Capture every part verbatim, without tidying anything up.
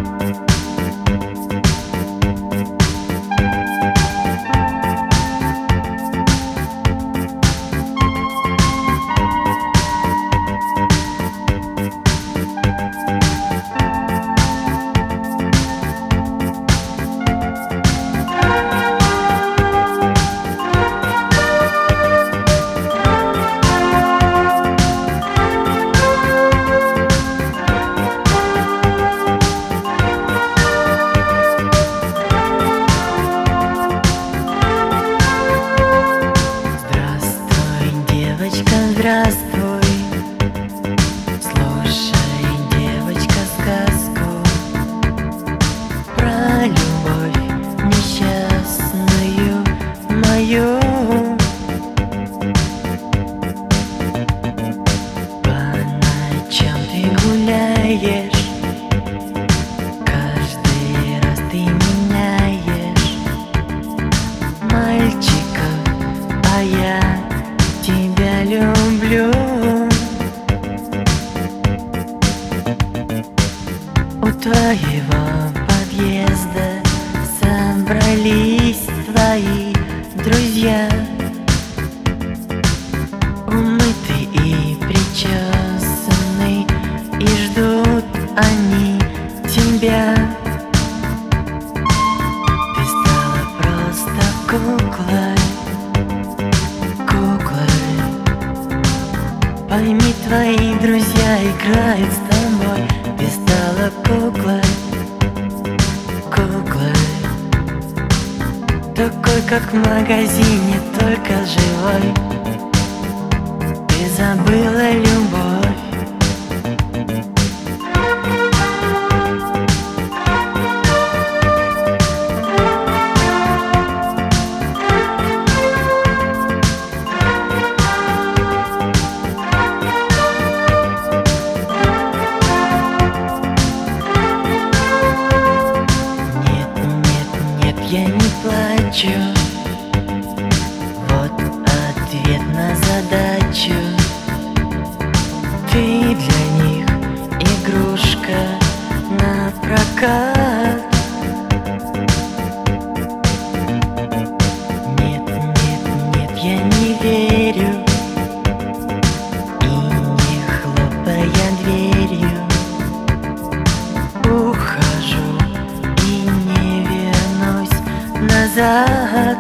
Здравствуй, слушай, девочка, сказку про любовь несчастную мою. По ночам ты гуляешь, каждый раз ты меняешь мальчиков, а я тебя люблю. У твоего подъезда собрались твои друзья, умытый и причесанный, и ждут они тебя. Ты стала просто куклой, пойми, твои друзья играют с тобой. Ты стала куклой, куклой, такой, как в магазине, только живой. Ты забыла любовь. Я не плачу, вот ответ на задачу. Ты для них игрушка на прокат. Нет, нет, нет, я не верю, и не хлопая дверью ухожу и не вернусь назад.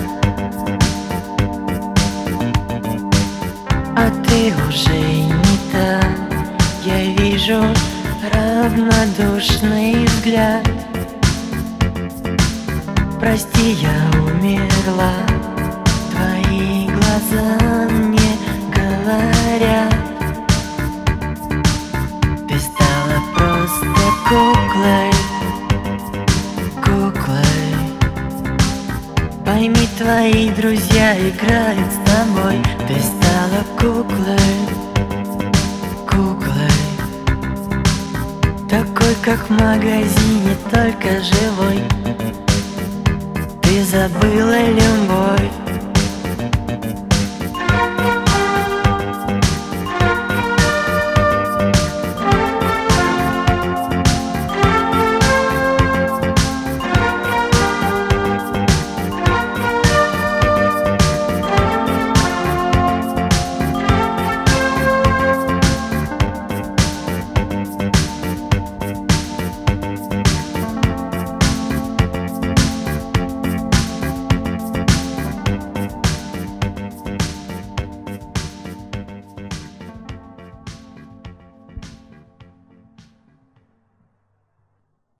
А ты уже не та, я вижу равнодушный взгляд. Прости, я умерла, твои глаза мне говорят. Ты стала просто куклой, куклой. Пойми, твои друзья играют с тобой. Ты стала куклой, куклой, такой, как в магазине, только живой. Ты забыла любовь.